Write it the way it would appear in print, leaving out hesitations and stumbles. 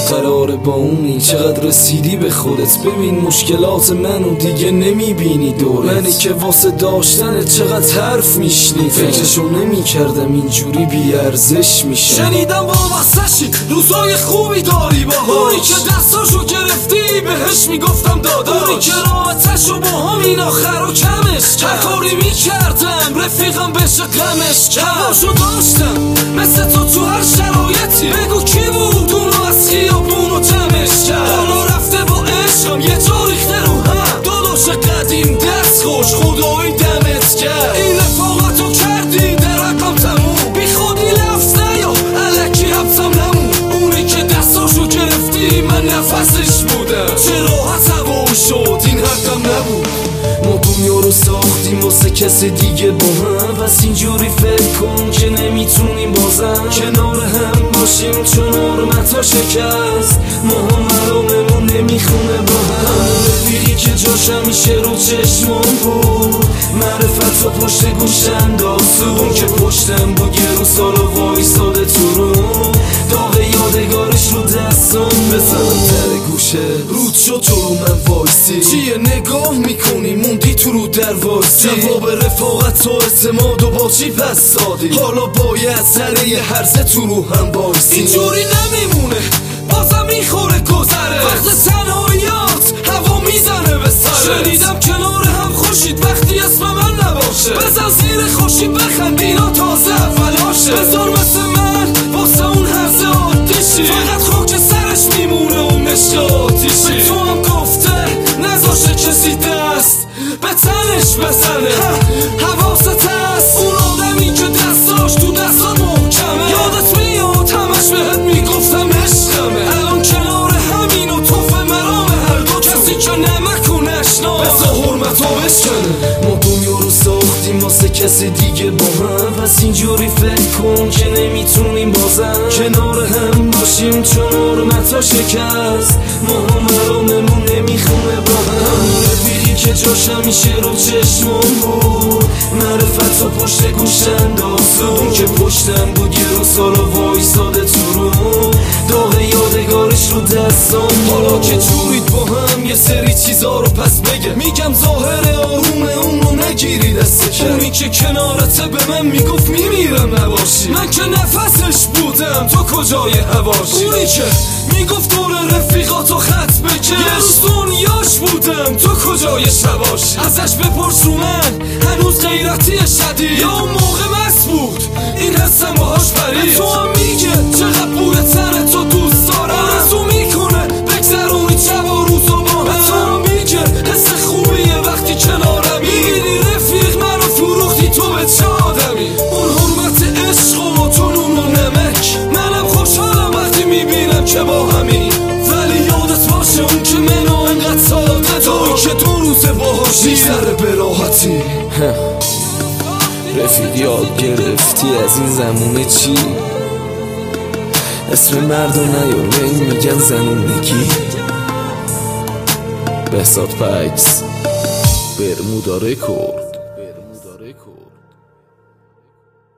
قراره با اونی، چقدر رسیدی به خودت، ببین مشکلات منو دیگه نمیبینی دورت، منی که واسه داشتنت چقدر حرف میشنی، فکرشو نمیکردم اینجوری بیارزش میشه. شنیدم وابسته‌شی، روزای خوبی داری باهاش، اونی که دستاشو گرفتی بهش میگفتم داداش، اونی که راحتشو با همین آخر و کمش کرد، هر کاری میکردم رفیقم بشه غمش کرد، هواشو داشتم مثل تو هر شرایطی، بگو کی بود اونو از خیابونو جمعش کرد، حالا رفته با عشقم یه جا ریخته رو هم، داداش قدیم دست خوش خدایی دمت کرد، این رفاقتو کردی در حقم تموم، بی خودی لفت نیا الکی حبسم نمون، اونی که دستاشو گرفتی من نفسش بودم، چه راحت هوایی شد این حقم نبود. ما دنیا رو ساختیم واسه کسی دیگه با هم، پس اینجوری فکر کن که نمیتونیم بازم کنار هم باشیم، چون حرمتا شکست ما هم مراممون نمیخونه با هم، رفیقی که جاش همیشه رو چشمام بود، معرفت رو پشت گوش انداز، اون که پشتم بود یه رو سالا وایساده تو رو، داغ یادگارش رو دستم بزنم در گوشه، رود شد تو رو من وایسی، چیه نگاه میکنی موندی تو رو درواسی، جواب رفاقت و اعتماد و با چی پس دادی، حالا باید سره یه هرزه تو رو هم بایسی، اینجوری نمیمونه بازم میخوره گذره، وقت تنهاییات هوا میزنه به سره، شنیدم کنار هم خوشید وقتی اسم من نباشه، بزن زیر خوشید بخند اینا تازه اولاشه، بذار مثل من واسه اون هرزه عادیشی، فقط خاک سرش میمونه اون عشق آتیشی، به تو هم گفته نذاشه کسی دست به تنش بزنه، حواست هست اون آدمی که دستاش تو دستات محکمه، یادت میاد همش بهت میگفتم عشقمه، الان کنار همین و توف مرام هر دو، کسی که نمکون اشنا بسا حرمتو بشکنه. ما دنیا رو ساختیم واسه کسی دیگه با هم، پس اینجوری فکر کن که نمیتونیم بازم کنار هم باشیم، چون حرمتا شکست ما هم مراممون نمیخونه با هم، رفیقی که جاش همیشه رو چشمام بود، معرفت رو پشت گوش انداز، اون که پشتم بود یه رو سالا وایساده تو رو، داغ یادگارش رو دستام، حالا که جورید با هم یه سری چیزا رو پس بگه، میگم ظاهر آرومه اونو نگیری دسته که، اونی که کنارته به من میگفت میمیرم نباشی، من که نفسش بودم تو کجای هواشی، اونی که میگفت دور رفیقاتو خط بکش، یه روز دنیاش بودم تو کجای شباشی، ازش بپرس رو من هنوز غیرتی شدید یا اون موقع مس بود این حسم باهاش برید، تو هم میگه چقدر بوی تن تو دوست دارم، آرزو میکنه بگذرونی شب و روزو با هم، تو هم میگه حس خوبیه وقتی کنارمی، میبینی رفیق منو فروختی تو به چه آدمی، اون حرمت عشق و تو نون و نمک، منم خوشحالم وقتی میبینم که با همین، ولی یادت باشه اون که منو انقدر ساده داری که دو روزه باهاشی سر به راحتی. رفیق یاد گرفتی از این زمونه چی؟ اسم مردو نیار این میگن زنونگی، بهزاد پکس برمودا رکورد.